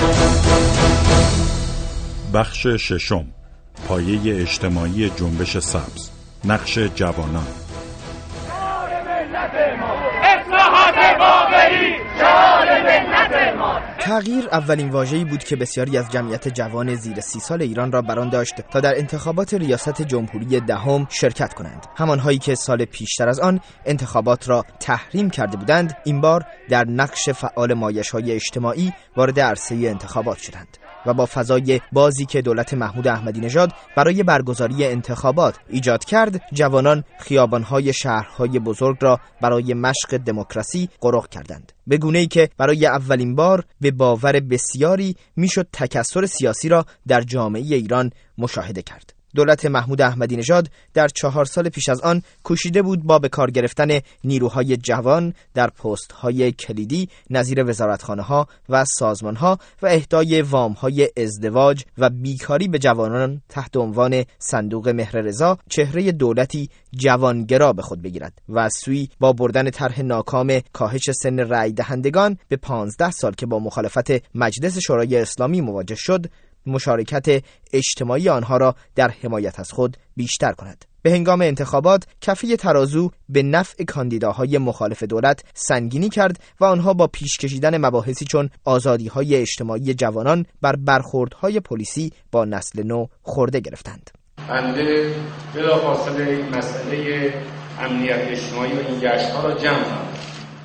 بخش ششم، پایه اجتماعی جنبش سبز، نقش جوانان. تغییر اولین واژه‌ای بود که بسیاری از جمعیت جوان زیر 30 سال ایران را برآن داشت تا در انتخابات ریاست جمهوری دهم شرکت کنند. همانهایی که سال پیشتر از آن انتخابات را تحریم کرده بودند، این بار در نقش فعال مایش‌های اجتماعی وارد عرصه انتخابات شدند و با فضای بازی که دولت محمود احمدی نژاد برای برگزاری انتخابات ایجاد کرد، جوانان خیابان‌های شهرهای بزرگ را برای مشق دموکراسی غرق کردند، به گونه‌ای که برای اولین بار به باور بسیاری میشد تکثر سیاسی را در جامعه ایران مشاهده کرد. دولت محمود احمدی نژاد در 4 سال پیش از آن کوشیده بود با به کار گرفتن نیروهای جوان در پست‌های کلیدی نظیر وزارتخانه‌ها و سازمان‌ها و اهدای وام‌های ازدواج و بیکاری به جوانان تحت عنوان صندوق مهر رضا چهره دولتی جوانگرا به خود بگیرد و از سوی با بردن طرح ناکام کاهش سن رأی دهندگان به 15 سال که با مخالفت مجلس شورای اسلامی مواجه شد، مشارکت اجتماعی آنها را در حمایت از خود بیشتر کند. به هنگام انتخابات کفه ترازو به نفع کاندیداهای مخالف دولت سنگینی کرد و آنها با پیش کشیدن مباحثی چون آزادی‌های اجتماعی جوانان بر برخوردهای پلیسی با نسل نو خورده گرفتند. بنده بلافاصله این مسئله امنیت اجتماعی و این گشت‌ها را جمع کردم.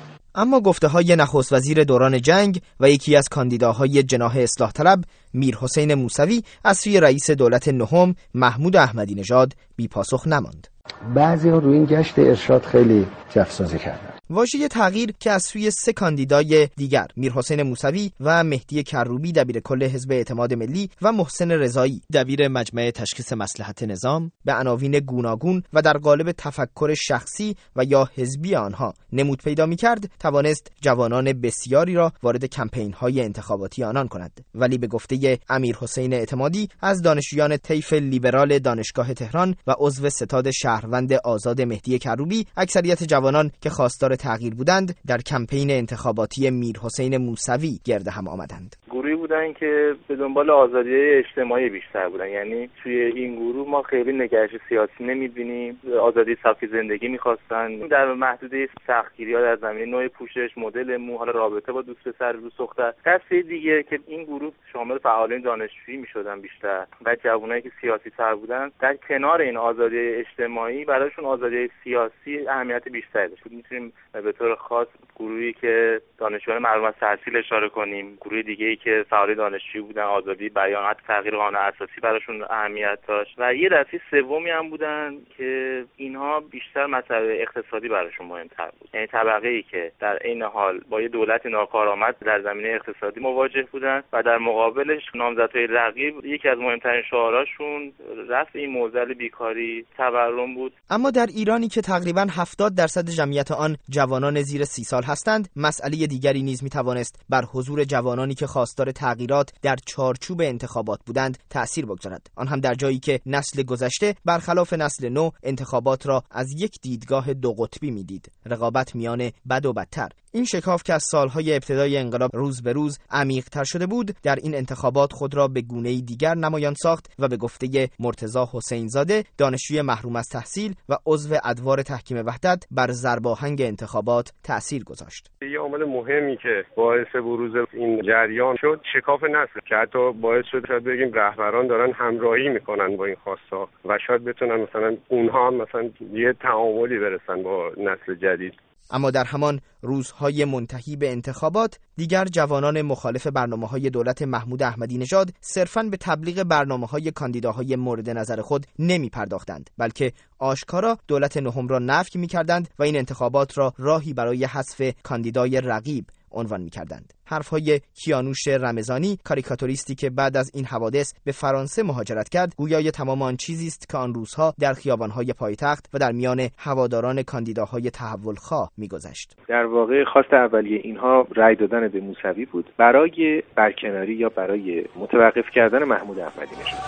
اما گفته‌های نخست وزیر دوران جنگ و یکی از کاندیداهای جناح اصلاح طلب میرحسین موسوی از سوی رئیس دولت نهم محمود احمدی نژاد بی پاسخ نماند. بعضی‌ها روی این گشت ارشاد خیلی جفسازی کردن. واژه تغییر که از سوی 3 کاندیدای دیگر میرحسین موسوی و مهدی کروبی دبیر کل حزب اعتماد ملی و محسن رضایی دبیر مجمع تشخیص مصلحت نظام به عناوین گوناگون و در قالب تفکر شخصی و یا حزبی آنها نمود پیدا می‌کرد، توانست جوانان بسیاری را وارد کمپین‌های انتخاباتی آنان کند. ولی به گفته امیرحسین اعتمادی از دانشجویان طیف لیبرال دانشگاه تهران و عضو ستاد شهروند آزاد مهدی کروبی، اکثریت جوانان که خواستار تغییر بودند در کمپین انتخاباتی میرحسین موسوی گرد هم آمدند. گروهی بودن که به دنبال آزادی اجتماعی بیشتر بودن، یعنی توی این گروه ما خیلی نگرش سیاسی نمی‌بینیم، آزادی سبک زندگی می‌خواستن، در محدوده سختگیری‌ها در زمینه نوع پوشش، مدل مو، حالا رابطه با دوست پسر دوست دختر. دسته دیگه که این گروه شامل فعالین دانشجویی می‌شدن بیشتر و جوانایی که سیاسی‌تر بودن، در کنار این آزادی اجتماعی برایشون آزادی سیاسی اهمیت بیشتری داشت. می‌تونیم به طور خاص گروهی که دانشجویان محروم از تحصیل اشاره کنیم، گروه دیگه‌ای که فعال دانشجویی بودن، آزادی بیان، حتی تغییر قانون اساسی براشون اهمیت داشت و یه دسته سومی هم بودن که اینها بیشتر مسئله اقتصادی براشون مهمتر بود، یعنی طبقه‌ای که در عین حال با یه دولت ناکارآمد در زمینه اقتصادی مواجه بودن و در مقابلش نامزدهای رقیب یکی از مهمترین شعاراشون رفع این معضل بیکاری، تورم بود. اما در ایرانی که تقریباً 70% جمعیت آن جوانان زیر 30 سال هستند، مسئله دیگری نیز میتوانست بر حضور جوانانی که خواستار تغییرات در چارچوب انتخابات بودند تأثیر بگذارد، آن هم در جایی که نسل گذشته برخلاف نسل نو انتخابات را از یک دیدگاه 2 قطبی میدید، رقابت میان بد و بدتر. این شکاف که از سالهای ابتدای انقلاب روز به روز عمیق‌تر شده بود، در این انتخابات خود را به گونه‌ای دیگر نمایان ساخت و به گفته مرتضی حسین زاده، دانشجوی محروم از تحصیل و عضو ادوار تحکیم وحدت، بر ضرباهنگ انتخابات تأثیر گذاشت. یه عامل مهمی که باعث بروز این جریان شد شکاف نسل که حتی باعث شد شاید بگیم رهبران دارن همراهی میکنن با این خواست‌ها و شاید بتونن مثلا اونها هم مثلا یه تعاملی برسن با نسل جدید. اما در همان روزهای منتهی به انتخابات دیگر جوانان مخالف برنامه‌های دولت محمود احمدی نژاد صرفاً به تبلیغ برنامه‌های کاندیداهای مورد نظر خود نمی‌پرداختند، بلکه آشکارا دولت نهم را نفی می‌کردند و این انتخابات را راهی برای حذف کاندیدای رقیب عنوان می‌کردند. حرف‌های کیانوش رمضانی، کاریکاتوریستی که بعد از این حوادث به فرانسه مهاجرت کرد، گویای تمام آن چیزی است که آن روزها در خیابان‌های پایتخت و در میان هواداران کاندیداهای تحول‌خواه می‌گذشت. در واقع خواست اولیه اینها رأی دادن به موسوی بود برای برکناری یا برای متوقف کردن محمود احمدی نژاد.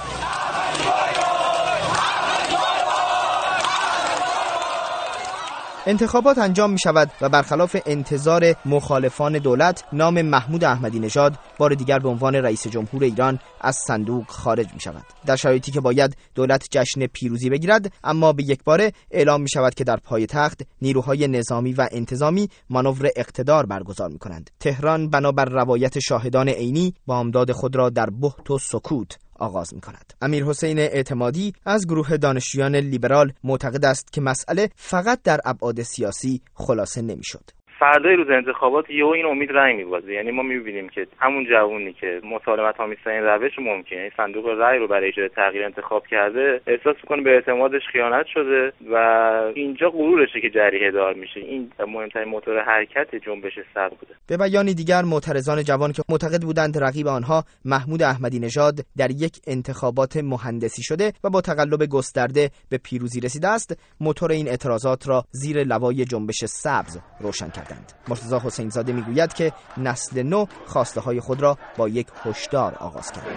انتخابات انجام می شود و برخلاف انتظار مخالفان دولت، نام محمود احمدی نژاد بار دیگر به عنوان رئیس جمهور ایران از صندوق خارج می شود. در شرایطی که باید دولت جشن پیروزی بگیرد، اما به یک باره اعلام می شود که در پایتخت نیروهای نظامی و انتظامی مانور اقتدار برگزار می کنند. تهران بنابر روایت شاهدان عینی بامداد خود را در بهت و سکوت آغاز می کند. امیرحسین اعتمادی از گروه دانشجویان لیبرال معتقد است که مسئله فقط در ابعاد سیاسی خلاصه نمی شد. فردای روز انتخابات این امید رأی می‌بازه. یعنی ما می‌بینیم که همون جوونی که مسالمت آمیزترین روش ممکنه، یعنی صندوق رأی رو برای ایجاد تغییر انتخاب کرده، احساس می‌کنه به اعتمادش خیانت شده و اینجا غرورشه که جریحه دار میشه. این مهمترین موتور حرکت جنبش سبز بوده. به بیانی دیگر، معترضان جوان که معتقد بودند رقیب آنها محمود احمدی نژاد در یک انتخابات مهندسی شده و با تقلب گسترده به پیروزی رسیده است، موتور این اعتراضات را زیر لوای جنبش سبز روشن کرد. مرتضی حسین زاده میگوید که نسل نو خواسته های خود را با یک هشدار آغاز کرد.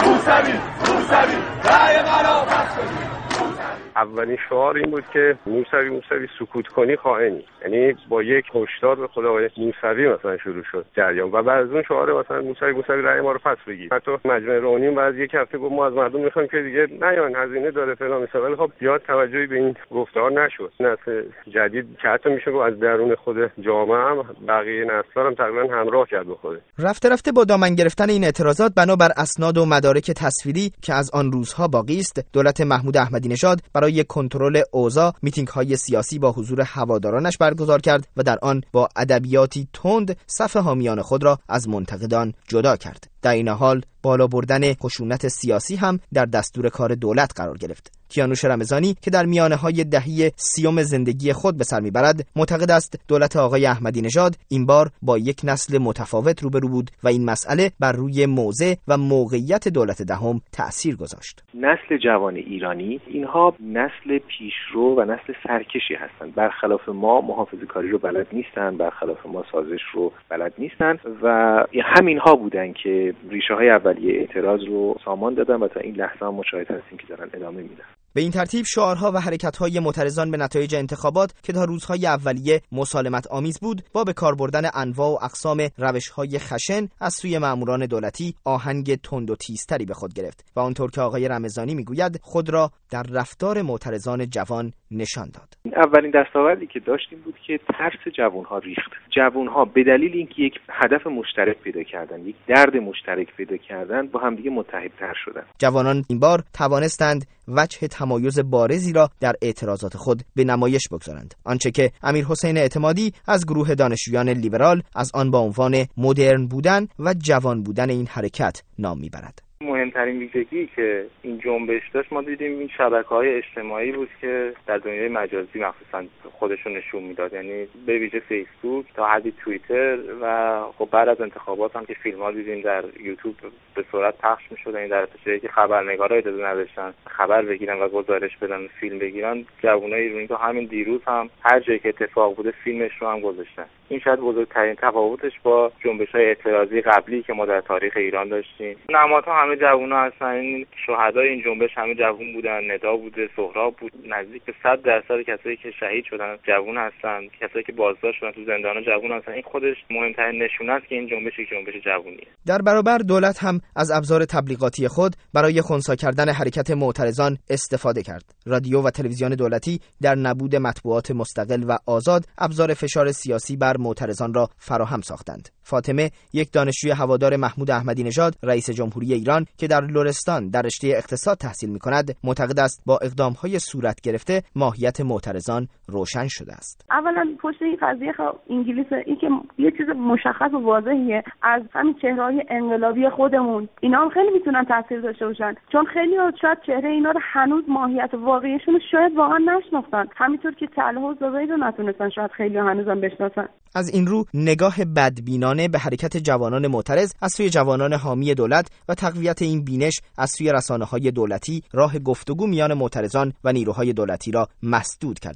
اولین شعار این بود که موسوی سکوت کنی خائنی، یعنی با یک هشدار به خود آقای موسوی مثلا شروع شد جریان و بعد از اون شعار مثلا موسوی رأی ما رو پس بگیر. حتی مجمع روحانی بعد یک هفته گفت ما از مردم میخوایم که دیگه نیان، هزینه داره فلان مثلا، ولی خب زیاد توجهی به این گفتار نشد. نسل جدید که حتی میشه گفت از درون خود جامعه هم بقیه نسل‌ها هم تقریبا همراه کرد به خود. رفته با دامن گرفتن این اعتراضات بنابر اسناد و مدارک تصویری که از آن روزها باقی است، دولت محمود احمدی نژاد برای کنترل اوضاع میتینگ‌های سیاسی با حضور هوادارانش برگزار کرد و در آن با ادبیاتی تند صف حامیان خود را از منتقدان جدا کرد. در این حال بالا بردن خشونت سیاسی هم در دستور کار دولت قرار گرفت. کیانوش رمضانی که در میانه‌های دهه 30 زندگی خود به سر میبرد، معتقد است دولت آقای احمدی نژاد این بار با یک نسل متفاوت روبرو بود و این مسئله بر روی موضع و موقعیت دولت دهم تأثیر گذاشت. نسل جوان ایرانی اینها نسل پیشرو و نسل سرکشی هستند. برخلاف ما محافظه‌کاری رو بلد نیستند، برخلاف ما سازش رو بلد نیستند و همینها بودن که ریشه‌های اولیه اعتراض رو سامان دادن و تا این لحظه هم مشاهد هستیم که دارن ادامه میدن. به این ترتیب شعارها و حرکت‌های معترضان به نتایج انتخابات که تا روزهای اولیه مسالمت آمیز بود، با به کار بردن انواع و اقسام روش‌های خشن از سوی ماموران دولتی آهنگ تند و تیزتری به خود گرفت و آنطور که آقای رمضانی میگوید خود را در رفتار معترضان جوان نشان داد. اولین دستاوردی که داشتیم بود که ترس جوان‌ها ریخت. جوان‌ها به دلیل اینکه یک هدف مشترک پیدا کردن، یک درد مشترک پیدا کردن، با همدیگه متحدتر شدن. جوانان این بار توانستند وجه تمایز بارزی را در اعتراضات خود به نمایش بگذارند، آنچه که امیرحسین اعتمادی از گروه دانشجویان لیبرال از آن با عنوان مدرن بودن و جوان بودن این حرکت نام میبرد. مهمترین ویژگی که این جنبش داشت ما دیدیم این شبکه‌های اجتماعی بود که در دنیای مجازی مخصوصا خودشون نشون میداد، یعنی به ویژه فیسبوک تا حدی توییتر و خب بعد از انتخابات هم که فیلم‌ها دیدیم در یوتیوب به سرعت پخش می‌شد، این در جایی که خبرنگارا اجازه نداشتن خبر بگیرن و گزارش بدن، فیلم بگیرن، جوانای ایرانی تا همین دیروز هم هر جایی که اتفاق بوده فیلمش رو هم گذاشتن. این شاید بزرگترین تفاوتش با جنبش‌های اعتراضی قبلی که ما در تاریخ ایران داشتیم. نمادها همه جوونا هستن، این شهدای این جنبش همه جوون بودن، ندا بوده، سهراب بود، نزدیک به 100% کسایی که شهید شدن جوون هستن، کسایی که بازداشت شدن تو زندانا جوون هستن. این خودش مهمترین نشونه است که این جنبش یک جنبش جوونیه. در برابر دولت هم از ابزار تبلیغاتی خود برای خنثی کردن حرکت معترضان استفاده کرد. رادیو و تلویزیون دولتی در نبود مطبوعات مستقل و آزاد ابزار فشار سیاسی بر معترضان را فراهم ساختند. فاطمه، یک دانشجوی هوادار محمود احمدی نژاد رئیس جمهوری ایران که در لرستان در رشته اقتصاد تحصیل می‌کند، معتقد است با اقدام‌های صورت گرفته ماهیت معترضان روشن شده است. اولا پشت این قضیه انگلیس این که یه چیز مشخص و واضحه، از همین چهره‌های انقلابی خودمون اینا هم خیلی میتونن تاثیر داشته باشن، چون خیلی شاید چهره اینا رو هنوز ماهیت واقعیشون شاید واقعا نشناختن، همینطور که طلحه و زبید رو نتونستن شاید خیلی هنوزم بشناسن. از این رو نگاه بدبینانه به حرکت جوانان معترض از سوی جوانان حامی دولت و تقویت این بینش از سوی رسانه‌های دولتی راه گفتگو میان معترضان و نیروهای دولتی را مسدود کرده است.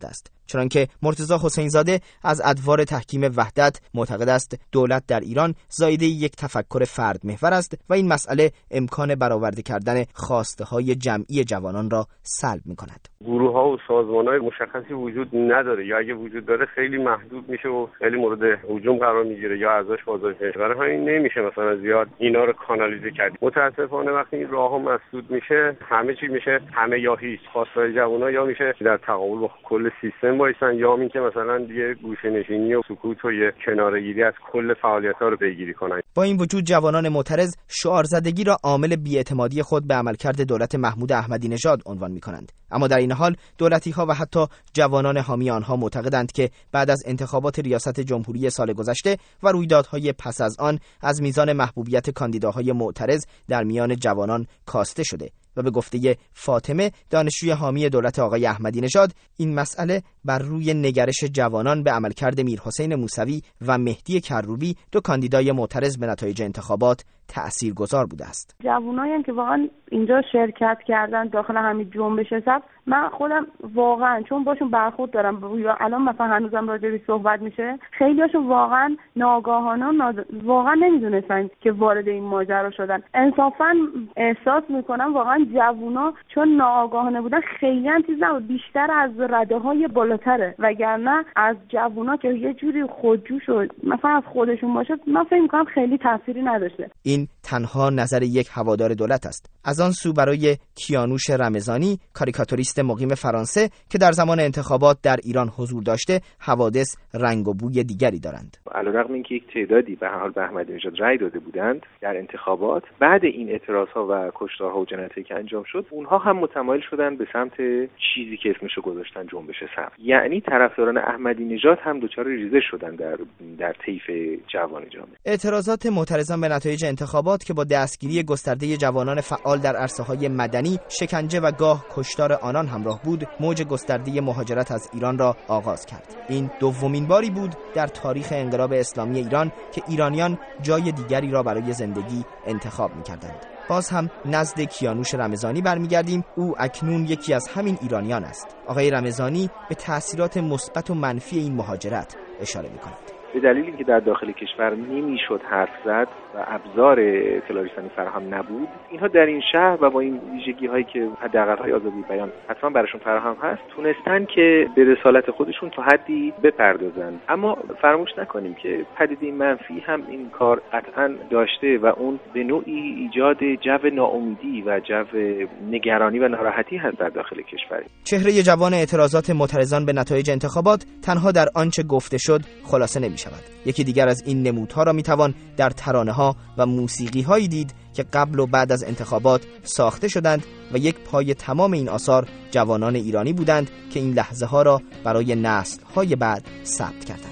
چنانکه مرتضی حسین زاده از ادوار تحکیم وحدت معتقد است دولت در ایران زایده یک تفکر فرد محور است و این مسئله امکان برآورده کردن خواسته‌های جمعی جوانان را سلب می‌کند. گروه‌ها و سازمان‌های مشخصی وجود نداره یا اگه وجود داره خیلی محدود میشه و خیلی مورد هجوم قرار میگیره یا ازش بازداشت میشه. برای همین نمیشه مثلا زیاد اینا رو کانالیزه کرد. متاسفانه وقتی این راهها مسدود میشه همه چی میشه همه یا هیچ. خواستهای جوان‌ها یا میشه در تقابل با کل سیستم وایسن یا اینکه مثلا یه گوشه‌نشینی و سکوت و یه کناره‌گیری از کل فعالیت‌ها رو پیگیری کنن. با این وجود جوانان معترض شعارزدگی را عامل بی‌اعتمادی خود به عملکرد دولت محمود احمدی نژاد عنوان می‌کنند. اما در این حال دولتی‌ها و حتی جوانان حامی آنها معتقدند که بعد از انتخابات ریاست جمهوری سال گذشته و رویدادهای پس از آن از میزان محبوبیت کاندیداهای معترض در میان جوانان کاسته شده و به گفته فاطمه دانشجوی حامی دولت آقای احمدی نژاد این مسئله بر روی نگرش جوانان به عملکرد میرحسین موسوی و مهدی کروبی دو کاندیدای معترض به نتایج انتخابات تأثیرگذار بوده است. جوانایی که واقعا اینجا شرکت کردن داخل همین جنبش سبز، من خودم واقعا چون باشون برخورد دارم یا الان مثلا هنوزم راجعش صحبت میشه، خیلیاشون واقعا ناگاهانه واقعا نمیدونستن که وارد این ماجرا شدن. انصافا احساس میکنم واقعا جوونا چون ناآگاهانه بودن خیلی هم چیز نبود، بیشتر از رده‌های بالاتره، وگرنه از جوونا که یه جوری خودجو شد مثلا از خودشون باشه، من فکر میکنم خیلی تأثیری نداشته. این تنها نظر یک هوادار دولت است. از آن سو برای کیانوش رمضانی، کاریکاتوریست مقیم فرانسه که در زمان انتخابات در ایران حضور داشته، حوادث رنگ و بوی دیگری دارند. علیرغم اینکه یک تعدادی به هر حال به احمدی نژاد رأی داده بودند در انتخابات، بعد این اعتراضها و کشتارها و جنایتایی که انجام شد، اونها هم متمایل شدن به سمت چیزی که اسمشو گذاشتن جنبش سبز. یعنی طرفداران احمدی نژاد هم دچار ریزش شدن در طیف جوان جامعه. اعتراضات معترضان به نتایج انتخابات که با دستگیری گسترده جوانان فعال در عرصه‌های مدنی، شکنجه و گاه کشتار آنان همراه بود، موج گسترده مهاجرت از ایران را آغاز کرد. این دومین باری بود در تاریخ انقلاب اسلامی ایران که ایرانیان جای دیگری را برای زندگی انتخاب می‌کردند. باز هم نزد کیانوش رمضانی برمیگردیم. او اکنون یکی از همین ایرانیان است. آقای رمضانی به تأثیرات مثبت و منفی این مهاجرت اشاره می‌کند. به دلیل اینکه در داخل کشور نمیشد حرف زد و ابزار اطلاع رسانی فراهم نبود، اینها در این شهر و با این ویژگی‌هایی که حداقل‌های آزادی بیان حتما براشون فراهم هست، تونستن که به رسالت خودشون تا حدی بپردازن. اما فراموش نکنیم که پدیده منفی هم این کار قطعاً داشته و اون به نوعی ایجاد جو ناامیدی و جو نگرانی و ناراحتی هست در داخل کشور. چهره جوان اعتراضات معترضان به نتایج انتخابات تنها در آنچه گفته شد خلاصه نمی‌شود. یکی دیگر از این نمودها را میتوان در ترانه‌ها و موسیقی‌هایی دید که قبل و بعد از انتخابات ساخته شدند و یک پای تمام این آثار جوانان ایرانی بودند که این لحظه‌ها را برای نسل‌های بعد ثبت کردند.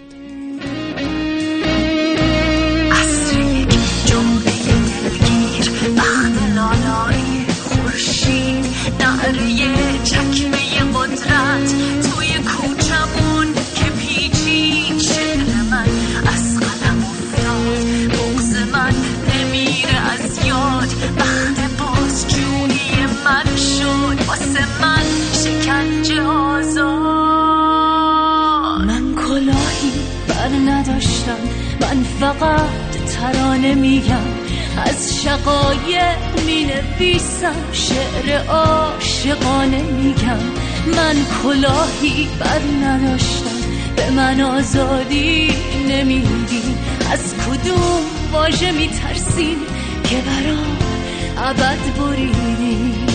عصر یک جنبه دلگیر، بخت لالای خورشید، نعره چکمه قدرت توی کوچمون که پیچید، شعر من از قلم افتاد، بغض من نمیره از یاد، بخت بازجویی من شد واسه من شکنجه آزاد. من کلاهی بر نداشتم، من فقط ترانه میگم، از شقایق می نویسم، شعر عاشقانه میگم. من کلاهی بر نداشتم، به من آزادی نمیدی، از کدوم واژه میترسین که برام ابد بریدی.